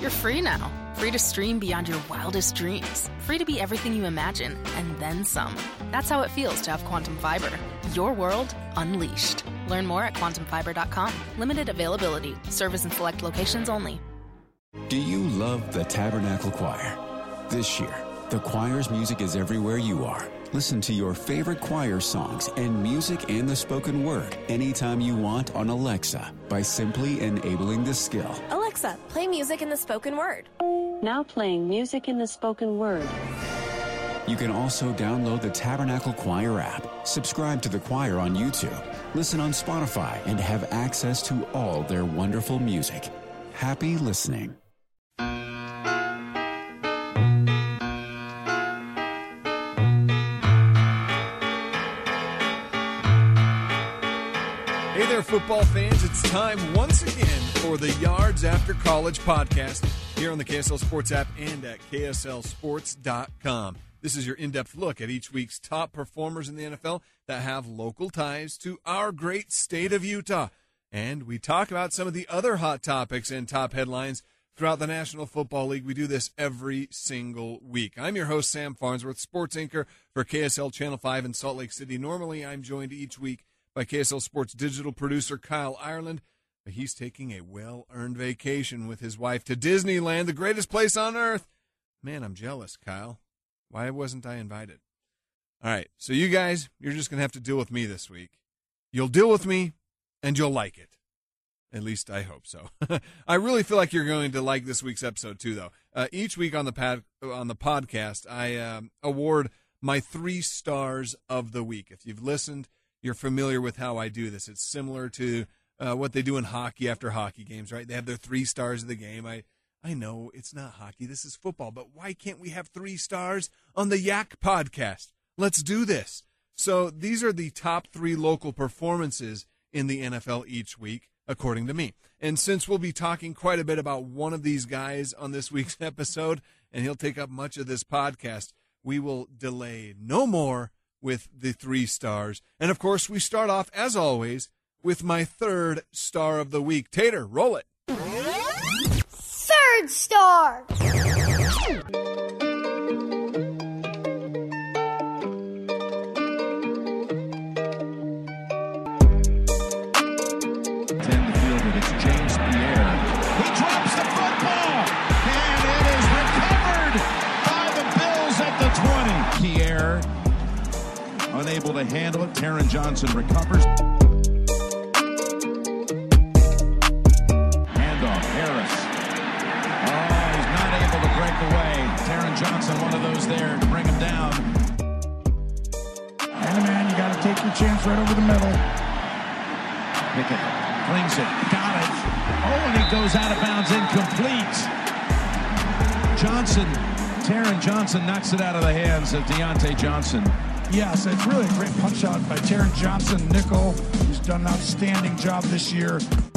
You're free now. Free to stream beyond your wildest dreams. Free to be everything you imagine, and then some. That's how it feels to have Quantum Fiber. Your world unleashed. Learn more at quantumfiber.com. Limited availability. Service in select locations only. Do you love the Tabernacle Choir? This year, the choir's music is everywhere you are. Listen to your favorite choir songs and music and the spoken word anytime you want on Alexa by simply enabling the skill. Alexa, play music in the spoken word. Now playing music in the spoken word. You can also download the Tabernacle Choir app, subscribe to the choir on YouTube, listen on Spotify, and have access to all their wonderful music. Happy listening. Hey there, football fans. It's time once again for the Yards After College podcast here on the KSL Sports app and at KSLSports.com. This is your in-depth look at each week's top performers in the NFL that have local ties to our great state of Utah. And we talk about some of the other hot topics and top headlines throughout the National Football League. We do this every single week. I'm your host, Sam Farnsworth, sports anchor for KSL Channel 5 in Salt Lake City. Normally, I'm joined each week by KSL Sports digital producer Kyle Ireland. But he's taking a well-earned vacation with his wife to Disneyland, the greatest place on earth. Man, I'm jealous, Kyle. Why wasn't I invited? All right, so you guys, you're just going to have to deal with me this week. You'll deal with me, and you'll like it. At least I hope so. I really feel like you're going to like this week's episode, too, though. Each week on the podcast, I award my 3 stars of the week. If you've listened, you're familiar with how I do this. It's similar to what they do in hockey after hockey games, right? They have their 3 stars of the game. I know it's not hockey. This is football. But why can't we have 3 stars on the Yak podcast? Let's do this. So these are the top 3 local performances in the NFL each week, according to me. And since we'll be talking quite a bit about one of these guys on this week's episode, and he'll take up much of this podcast, we will delay no more with the 3 stars. And, of course, we start off, as always, with my 3rd star of the week. Tater, roll it. 3rd star. Unable to handle it. Taron Johnson recovers. Handoff, Harris. Oh, he's not able to break away. Taron Johnson, one of those there to bring him down. And man, you got to take your chance right over the middle. Pickett flings it. Got it. Oh, and he goes out of bounds, incomplete. Johnson, Taron Johnson knocks it out of the hands of Deontay Johnson. Yes, it's really a great punch out by Taron Johnson, nickel, who's done an outstanding job this year.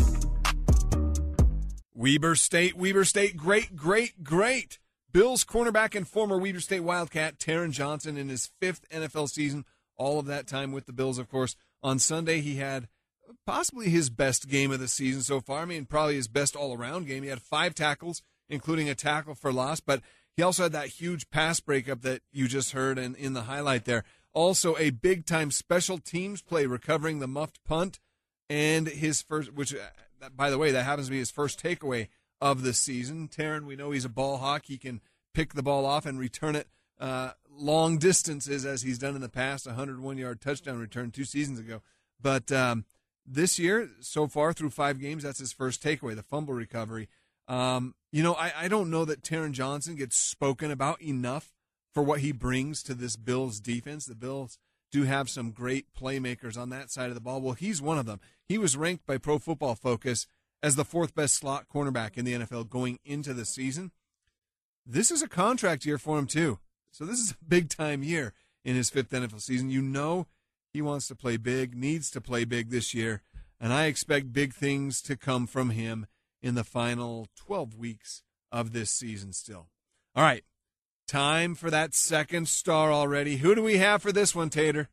Weber State, great. Bills cornerback and former Weber State Wildcat Taron Johnson in his 5th NFL season, all of that time with the Bills, of course. On Sunday, he had possibly his best game of the season so far. I mean, probably his best all-around game. He had 5 tackles, including a tackle for loss, but he also had that huge pass breakup that you just heard in the highlight there. Also, a big-time special teams play, recovering the muffed punt, and his first, which, by the way, that happens to be his first takeaway of the season. Taron, we know he's a ball hawk. He can pick the ball off and return it long distances, as he's done in the past, a 101-yard touchdown return 2 seasons ago. But this year, so far, through 5 games, that's his first takeaway, the fumble recovery. I don't know that Taron Johnson gets spoken about enough for what he brings to this Bills defense. The Bills do have some great playmakers on that side of the ball. Well, he's one of them. He was ranked by Pro Football Focus as the 4th best slot cornerback in the NFL going into the season. This is a contract year for him, too. So this is a big-time year in his 5th NFL season. You know he wants to play big, needs to play big this year, and I expect big things to come from him in the final 12 weeks of this season still. All right. Time for that 2nd star already. Who do we have for this one, Tater?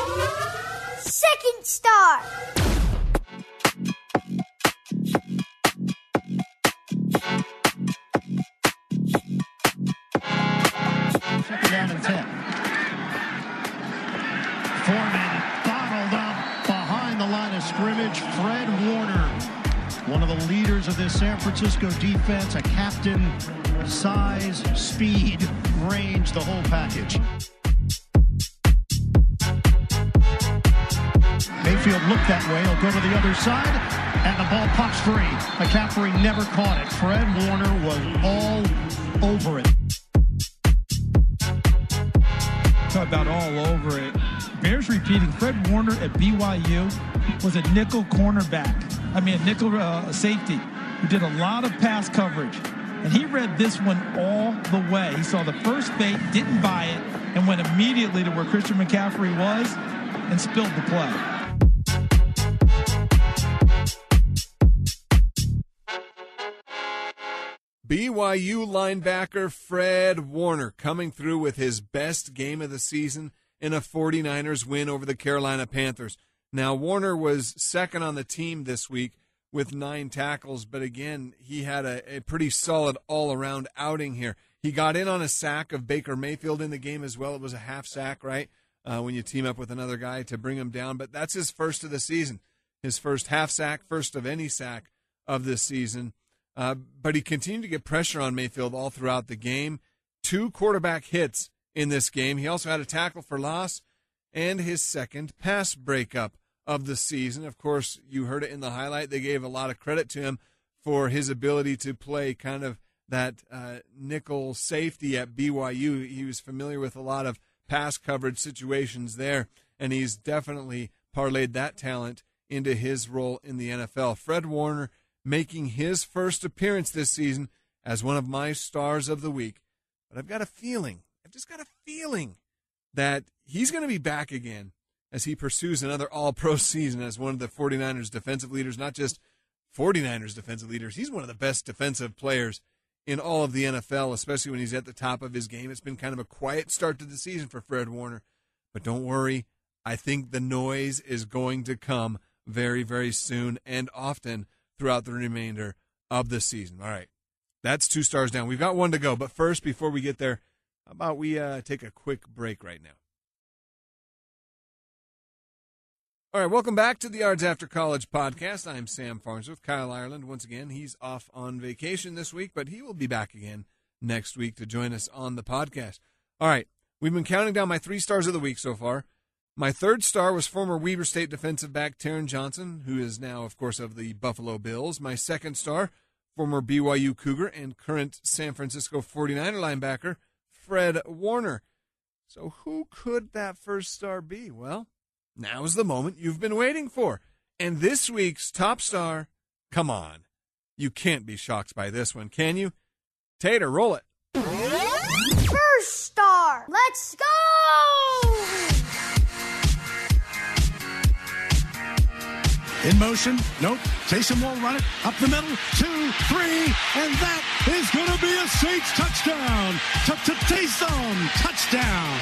2nd star. scrimmage, Fred Warner, one of the leaders of this San Francisco defense, a captain, size, speed, range, the whole package. Mayfield looked that way. He'll go to the other side, and the ball pops free. McCaffrey never caught it. Fred Warner was all over it. Talk about all over it. Bears repeating, Fred Warner at BYU was a nickel cornerback. A nickel safety who did a lot of pass coverage. And he read this one all the way. He saw the first bait, didn't buy it, and went immediately to where Christian McCaffrey was and spilled the play. BYU linebacker Fred Warner coming through with his best game of the season in a 49ers win over the Carolina Panthers. Now, Warner was second on the team this week with 9 tackles, but again, he had a pretty solid all-around outing here. He got in on a sack of Baker Mayfield in the game as well. It was a half sack, right, when you team up with another guy to bring him down, but that's his first of the season, his first half sack, first of any sack of this season. But he continued to get pressure on Mayfield all throughout the game. 2 quarterback hits in this game. He also had a tackle for loss and his second pass breakup of the season. Of course, you heard it in the highlight. They gave a lot of credit to him for his ability to play kind of that nickel safety at BYU. He was familiar with a lot of pass coverage situations there, and he's definitely parlayed that talent into his role in the NFL. Fred Warner making his first appearance this season as one of my stars of the week. But I've just got a feeling that he's going to be back again as he pursues another all-pro season as one of the 49ers defensive leaders, not just 49ers defensive leaders. He's one of the best defensive players in all of the NFL, especially when he's at the top of his game. It's been kind of a quiet start to the season for Fred Warner. But don't worry, I think the noise is going to come very, very soon and often throughout the remainder of the season. All right, that's 2 stars down. We've got 1 to go, but first, before we get there, how about we take a quick break right now? All right, welcome back to the Yards After College podcast. I'm Sam Farnsworth. Kyle Ireland, once again, he's off on vacation this week, but he will be back again next week to join us on the podcast. All right, we've been counting down my 3 stars of the week so far. My 3rd star was former Weber State defensive back Taron Johnson, who is now, of course, of the Buffalo Bills. My 2nd star, former BYU Cougar and current San Francisco 49er linebacker Fred Warner. So who could that 1st star be? Well, now is the moment you've been waiting for. And this week's top star, come on. You can't be shocked by this one, can you? Tater, roll it. 1st star. Let's go! In motion. Nope. Taysom will run it up the middle. 2, 3, and that is going to be a Saints touchdown. Taysom touchdown.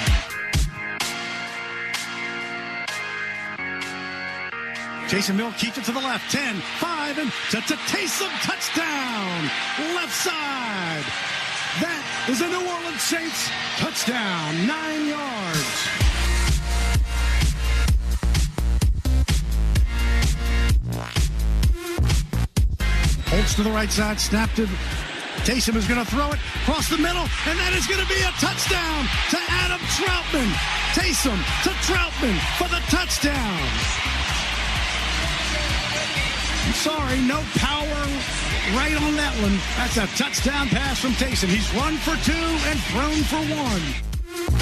Taysom Hill keeps it to the left. 10, 5, and Taysom touchdown. Left side. That is a New Orleans Saints touchdown. 9 yards. Holtz to the right side, snapped it. Taysom is going to throw it across the middle, and that is going to be a touchdown to Adam Troutman. Taysom to Troutman for the touchdown. I'm sorry, no power right on that one. That's a touchdown pass from Taysom. He's run for 2 and thrown for 1.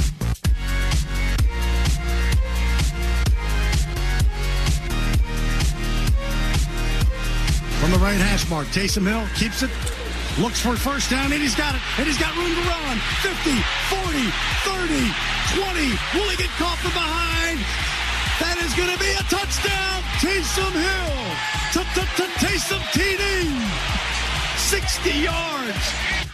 From the right hash mark, Taysom Hill keeps it, looks for 1st down, and he's got it, and he's got room to run. 50, 40, 30, 20. Will he get caught from behind? That is going to be a touchdown. Taysom Hill to Taysom TD. 60 yards.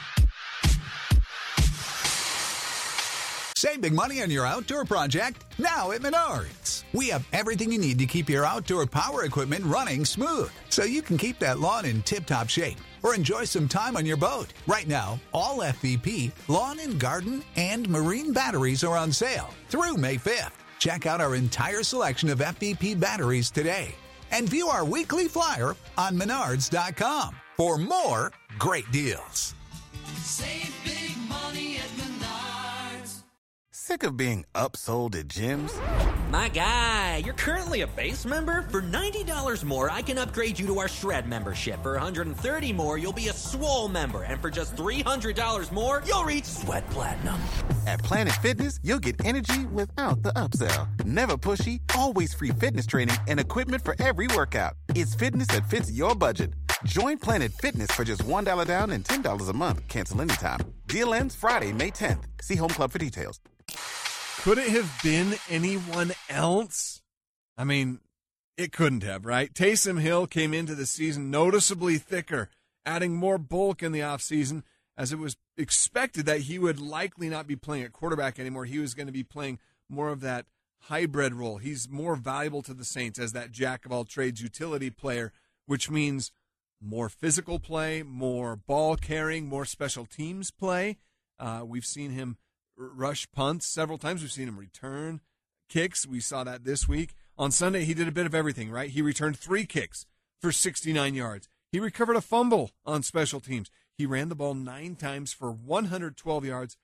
Save big money on your outdoor project now at Menards. We have everything you need to keep your outdoor power equipment running smooth, so you can keep that lawn in tip-top shape or enjoy some time on your boat. Right now, all FVP, lawn and garden, and marine batteries are on sale through May 5th. Check out our entire selection of FVP batteries today. And view our weekly flyer on Menards.com for more great deals. Save big money at Menards. Sick of being upsold at gyms? My guy, you're currently a base member? For $90 more, I can upgrade you to our Shred membership. For $130 more, you'll be a Swole member. And for just $300 more, you'll reach Sweat Platinum. At Planet Fitness, you'll get energy without the upsell. Never pushy, always free fitness training and equipment for every workout. It's fitness that fits your budget. Join Planet Fitness for just $1 down and $10 a month. Cancel anytime. Deal ends Friday, May 10th. See Home Club for details. Could it have been anyone else? I mean, it couldn't have, right? Taysom Hill came into the season noticeably thicker, adding more bulk in the offseason, as it was expected that he would likely not be playing at quarterback anymore. He was going to be playing more of that hybrid role. He's more valuable to the Saints as that jack-of-all-trades utility player, which means more physical play, more ball carrying, more special teams play. We've seen him rush punts several times. We've seen him return kicks. We saw that this week. On Sunday, he did a bit of everything, right? He returned 3 kicks for 69 yards. He recovered a fumble on special teams. He ran the ball 9 times for 112 yards,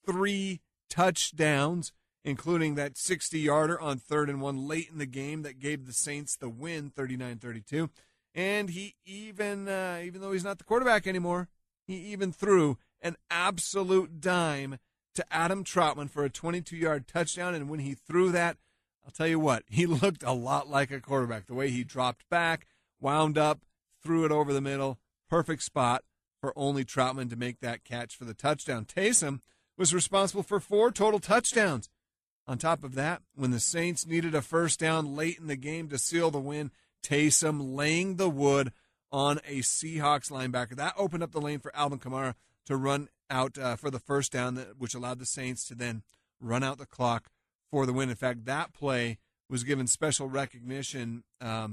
3 touchdowns, including that 60-yarder on 3rd and 1 late in the game that gave the Saints the win, 39-32. And he even though he's not the quarterback anymore, he even threw an absolute dime to Adam Trautman for a 22-yard touchdown. And when he threw that, I'll tell you what, he looked a lot like a quarterback. The way he dropped back, wound up, threw it over the middle, perfect spot for only Trautman to make that catch for the touchdown. Taysom was responsible for 4 total touchdowns. On top of that, when the Saints needed a first down late in the game to seal the win, Taysom laying the wood on a Seahawks linebacker. That opened up the lane for Alvin Kamara to run out for the first down, which allowed the Saints to then run out the clock for the win. In fact, that play was given special recognition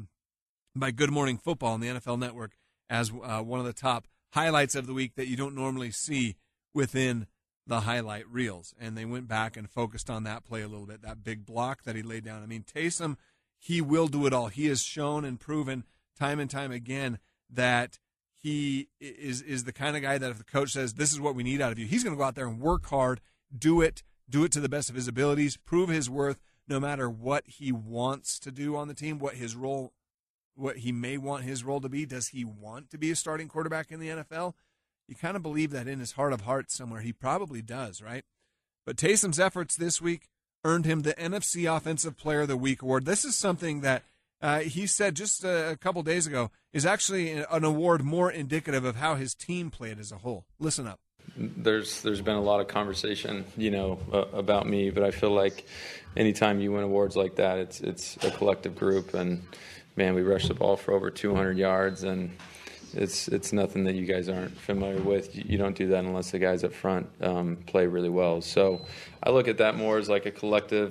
by Good Morning Football on the NFL Network as one of the top highlights of the week that you don't normally see within the highlight reels. And they went back and focused on that play a little bit, that big block that he laid down. I mean, Taysom, he will do it all. He has shown and proven time and time again that he is the kind of guy that if the coach says, this is what we need out of you, he's going to go out there and work hard, do it to the best of his abilities, prove his worth no matter what he wants to do on the team, what his role, what he may want his role to be. Does he want to be a starting quarterback in the NFL? You kind of believe that in his heart of hearts somewhere. He probably does, right? But Taysom's efforts this week earned him the NFC Offensive Player of the Week award. This is something that he said just a couple days ago is actually an award more indicative of how his team played as a whole. Listen up. There's been a lot of conversation, about me, but I feel like anytime you win awards like that, it's a collective group, and man, we rushed the ball for over 200 yards, and it's nothing that you guys aren't familiar with. You don't do that unless the guys up front play really well. So I look at that more as like a collective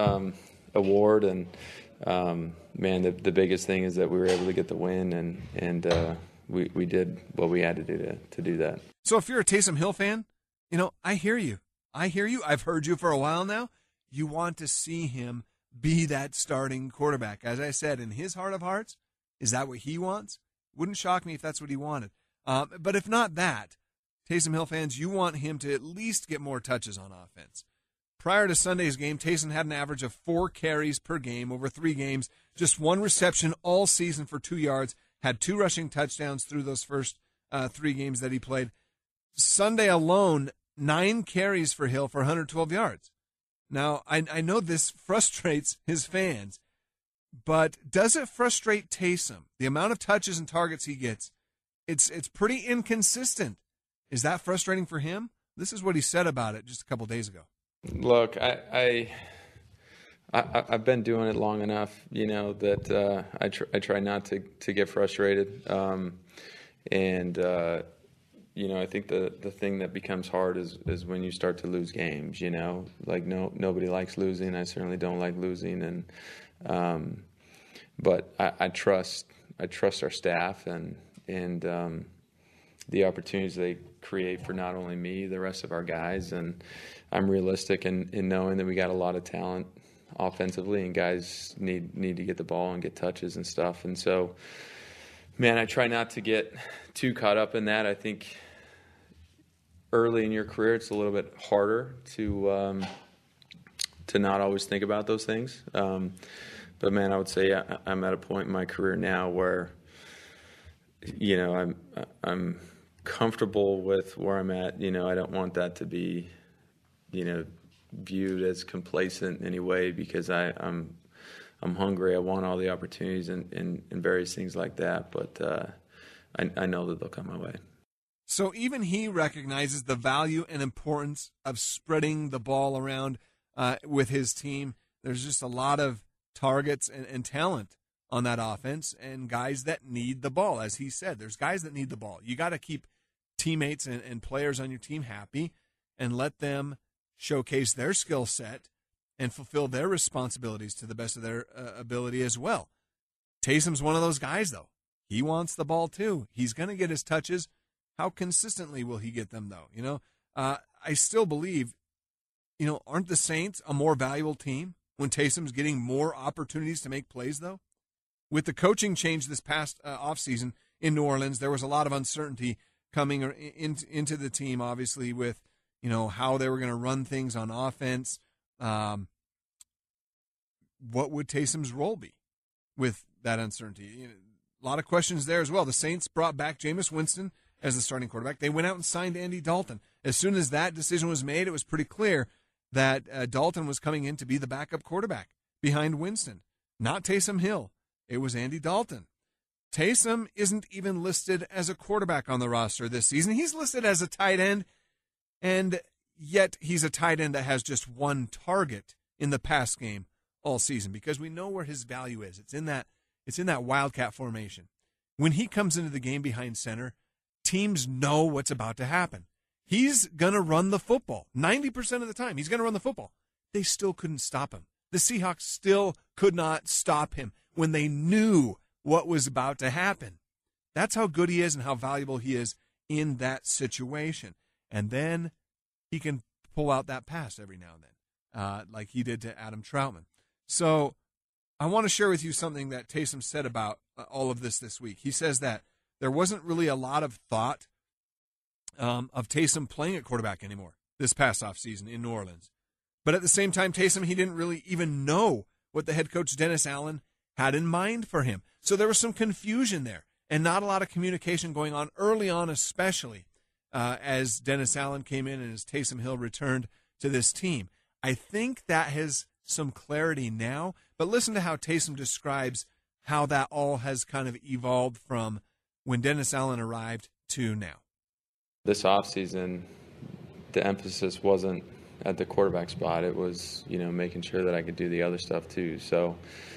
award, and man, the biggest thing is that we were able to get the win, and we did what we had to do to do that. So if you're a Taysom Hill fan, I hear you. I've heard you for a while now. You want to see him be that starting quarterback. As I said, in his heart of hearts, is that what he wants? Wouldn't shock me if that's what he wanted. But if not that, Taysom Hill fans, you want him to at least get more touches on offense. Prior to Sunday's game, Taysom had an average of 4 carries per game over 3 games, just 1 reception all season for 2 yards, had 2 rushing touchdowns through those first 3 games that he played. Sunday alone, 9 carries for Hill for 112 yards. Now, I know this frustrates his fans, but does it frustrate Taysom? The amount of touches and targets he gets, it's pretty inconsistent. Is that frustrating for him? This is what he said about it just a couple days ago. Look, I've been doing it long enough, that I try not to get frustrated. I think the thing that becomes hard is when you start to lose games, like nobody likes losing. I certainly don't like losing. But I trust our staff and the opportunities they create for not only me, the rest of our guys. And I'm realistic in knowing that we got a lot of talent offensively, and guys need to get the ball and get touches and stuff. And so, man, I try not to get too caught up in that. I think early in your career, it's a little bit harder to not always think about those things. But man, I would say I'm at a point in my career now where, I'm comfortable with where I'm at. I don't want that to be, viewed as complacent in any way, because I'm hungry. I want all the opportunities and various things like that. But I know that they'll come my way. So even he recognizes the value and importance of spreading the ball around with his team. There's just a lot of targets and talent on that offense, and guys that need the ball. As he said, there's guys that need the ball. You got to keep teammates and players on your team happy and let them showcase their skill set and fulfill their responsibilities to the best of their ability as well. Taysom's one of those guys, though. He wants the ball, too. He's going to get his touches. How consistently will he get them, though? I still believe, aren't the Saints a more valuable team when Taysom's getting more opportunities to make plays, though? With the coaching change this past offseason in New Orleans, there was a lot of uncertainty coming into the team, obviously, with, how they were going to run things on offense. What would Taysom's role be with that uncertainty? A lot of questions there as well. The Saints brought back Jameis Winston as the starting quarterback. They went out and signed Andy Dalton. As soon as that decision was made, it was pretty clear that Dalton was coming in to be the backup quarterback behind Winston. Not Taysom Hill. It was Andy Dalton. Taysom isn't even listed as a quarterback on the roster this season. He's listed as a tight end, and yet he's a tight end that has just one target in the pass game all season, because we know where his value is. It's in that wildcat formation. When he comes into the game behind center, teams know what's about to happen. He's going to run the football. 90% of the time, he's going to run the football. They still couldn't stop him. The Seahawks still could not stop him when they knew what was about to happen. That's how good he is and how valuable he is in that situation. And then he can pull out that pass every now and then, like he did to Adam Troutman. So I want to share with you something that Taysom said about all of this week. He says that there wasn't really a lot of thought of Taysom playing at quarterback anymore this past offseason in New Orleans. But at the same time, Taysom, he didn't really even know what the head coach Dennis Allen had in mind for him. So there was some confusion there and not a lot of communication going on early on, especially as Dennis Allen came in and as Taysom Hill returned to this team. I think that has some clarity now, but listen to how Taysom describes how that all has kind of evolved from when Dennis Allen arrived to now. This offseason, the emphasis wasn't at the quarterback spot. It was, making sure that I could do the other stuff too. So,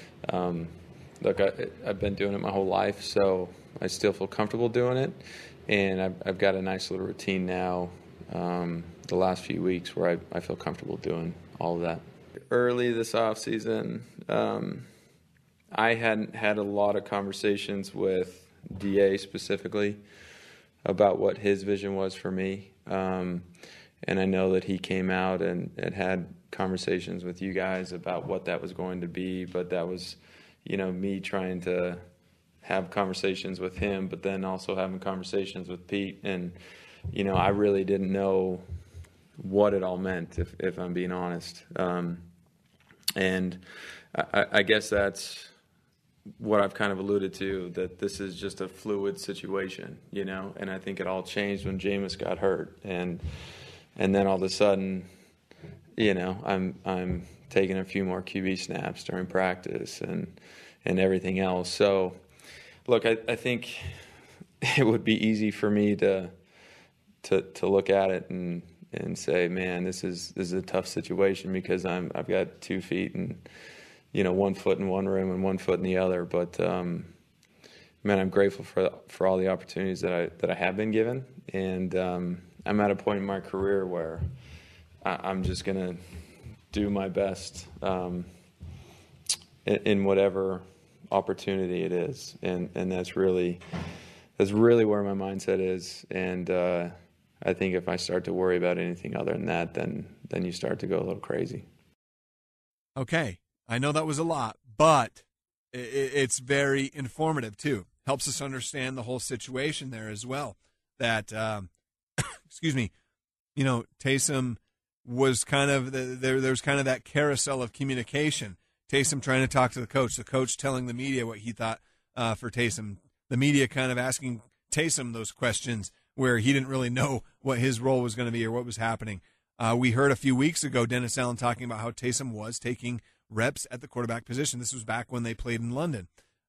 look, I've been doing it my whole life, so I still feel comfortable doing it. And I've got a nice little routine now the last few weeks where I feel comfortable doing all of that. Early this offseason, I hadn't had a lot of conversations with DA specifically about what his vision was for me. And I know that he came out and had conversations with you guys about what that was going to be, but that was, me trying to have conversations with him, but then also having conversations with Pete. And, I really didn't know what it all meant, if I'm being honest. And I guess that's what I've kind of alluded to, that this is just a fluid situation, and I think it all changed when Jameis got hurt. And then all of a sudden, I'm taking a few more QB snaps during practice and everything else. So, look, I think it would be easy for me to look at it and say, man, this is a tough situation because I've got 2 feet and 1 foot in one room and 1 foot in the other. But man, I'm grateful for all the opportunities that I have been given, and I'm at a point in my career where I'm just going to do my best in whatever opportunity it is, and that's really where my mindset is. And I think if I start to worry about anything other than that, then you start to go a little crazy. Okay, I know that was a lot, but it's very informative, too. Helps us understand the whole situation there as well. That, excuse me, Taysom was kind of, there's kind of that carousel of communication. Taysom trying to talk to the coach telling the media what he thought for Taysom, the media kind of asking Taysom those questions where he didn't really know what his role was going to be or what was happening. We heard a few weeks ago Dennis Allen talking about how Taysom was taking reps at the quarterback position. This was back when they played in London.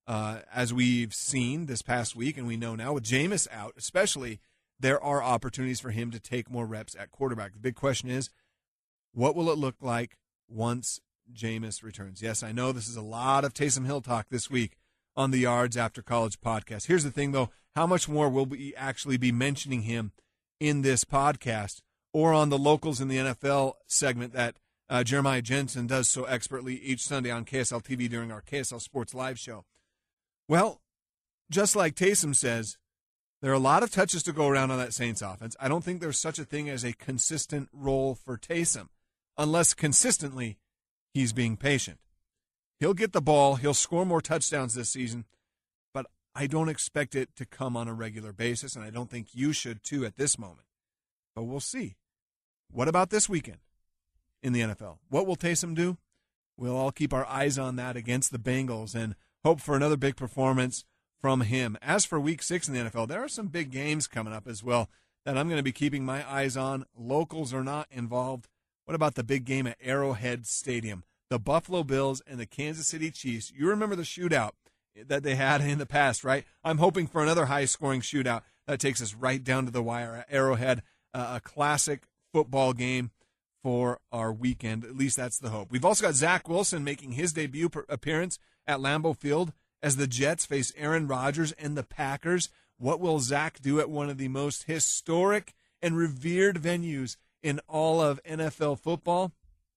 As we've seen this past week, and we know now with Jameis out especially, there are opportunities for him to take more reps at quarterback. The big question is, what will it look like once Jameis returns? Yes, I know this is a lot of Taysom Hill talk this week on the Yards After College podcast. Here's the thing, though. How much more will we actually be mentioning him in this podcast or on the Locals in the NFL segment that Jeremiah Jensen does so expertly each Sunday on KSL TV during our KSL Sports Live show? Well, just like Taysom says, there are a lot of touches to go around on that Saints offense. I don't think there's such a thing as a consistent role for Taysom, unless consistently he's being patient. He'll get the ball. He'll score more touchdowns this season, but I don't expect it to come on a regular basis, and I don't think you should too at this moment. But we'll see. What about this weekend in the NFL? What will Taysom do? We'll all keep our eyes on that against the Bengals and hope for another big performance from him. As for Week 6 in the NFL, there are some big games coming up as well that I'm going to be keeping my eyes on. Locals are not involved. What about the big game at Arrowhead Stadium? The Buffalo Bills and the Kansas City Chiefs. You remember the shootout that they had in the past, right? I'm hoping for another high-scoring shootout that takes us right down to the wire at Arrowhead, a classic football game for our weekend. At least that's the hope. We've also got Zach Wilson making his debut appearance at Lambeau Field as the Jets face Aaron Rodgers and the Packers. What will Zach do at one of the most historic and revered venues in all of NFL football?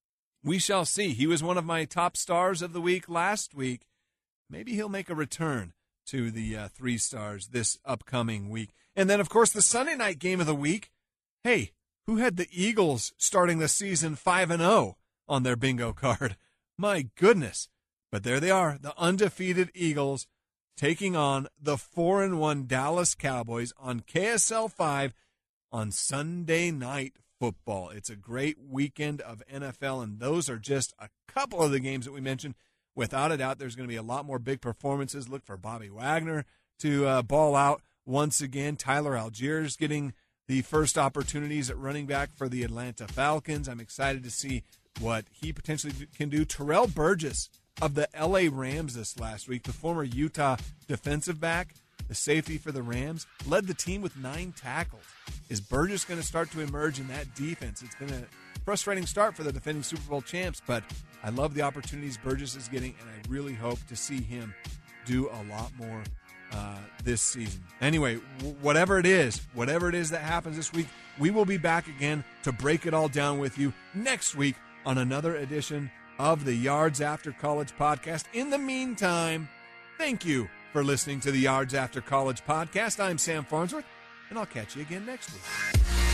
We shall see. He was one of my top stars of the week last week. Maybe he'll make a return to the 3 stars this upcoming week. And then, of course, the Sunday night game of the week. Hey, who had the Eagles starting the season 5-0 on their bingo card? My goodness. But there they are, the undefeated Eagles taking on the 4-1 Dallas Cowboys on KSL 5 on Sunday Night Football. It's a great weekend of NFL, and those are just a couple of the games that we mentioned. Without a doubt, there's going to be a lot more big performances. Look for Bobby Wagner to ball out once again. Tyler Algiers getting the first opportunities at running back for the Atlanta Falcons. I'm excited to see what he potentially can do. Terrell Burgess of the L.A. Rams this last week, the former Utah defensive back, the safety for the Rams, led the team with 9 tackles. Is Burgess going to start to emerge in that defense? It's been a frustrating start for the defending Super Bowl champs, but I love the opportunities Burgess is getting, and I really hope to see him do a lot more this season. Anyway, whatever it is that happens this week, we will be back again to break it all down with you next week on another edition of the Yards After College podcast. In the meantime, thank you for listening to the Yards After College podcast. I'm Sam Farnsworth, and I'll catch you again next week.